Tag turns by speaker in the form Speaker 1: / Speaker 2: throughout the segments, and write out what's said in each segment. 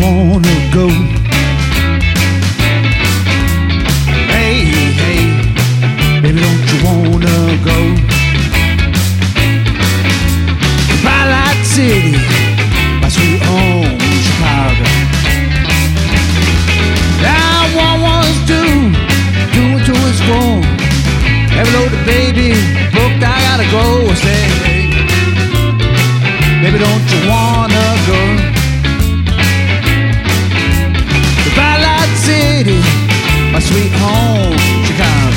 Speaker 1: wanna go? Hey, hey, baby, don't you wanna go? Twilight City, my sweet home, Chicago. Now one was due to his phone. Hello, the baby, booked, I gotta go. Say, hey, baby, don't you wanna go? The Twilight City, my sweet home, Chicago.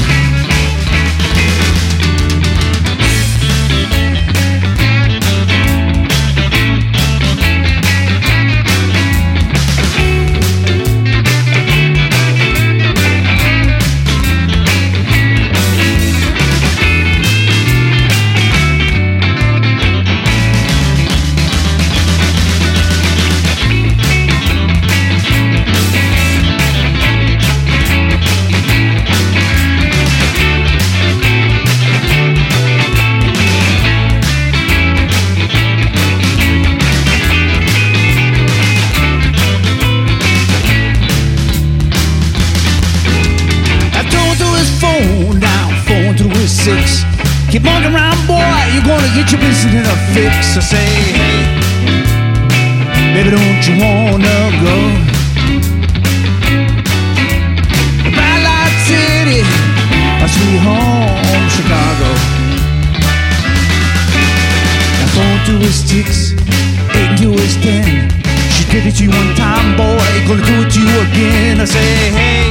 Speaker 1: Six. Keep walking around, boy, you're gonna get your business in a fix. I say, hey, baby, don't you wanna go? Twilight City, my sweet home, Chicago. Now phone to his 6, 8 to his 10. She did it to you one time, boy, gonna do it to you again. I say, hey,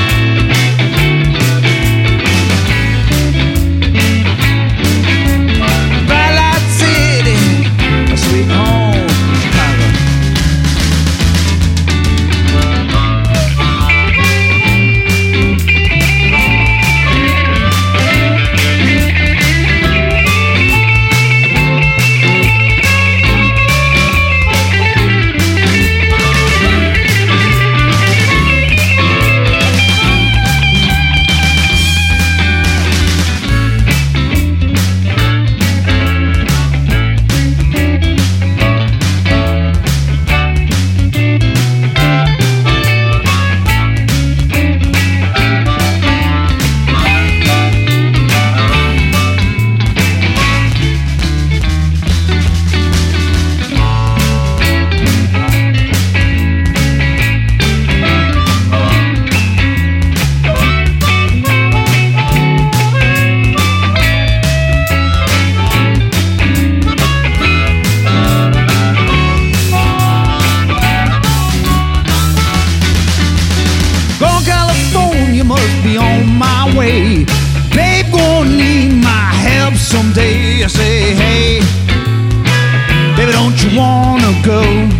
Speaker 1: be on my way. Babe, gonna need my help someday. I say, hey, baby, don't you wanna go?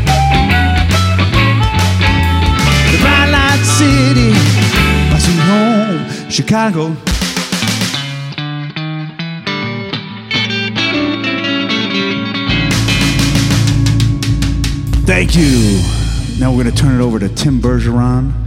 Speaker 1: The Twilight City, my sweet home, Chicago. Thank you. Now we're gonna turn it over to Tim Bergeron.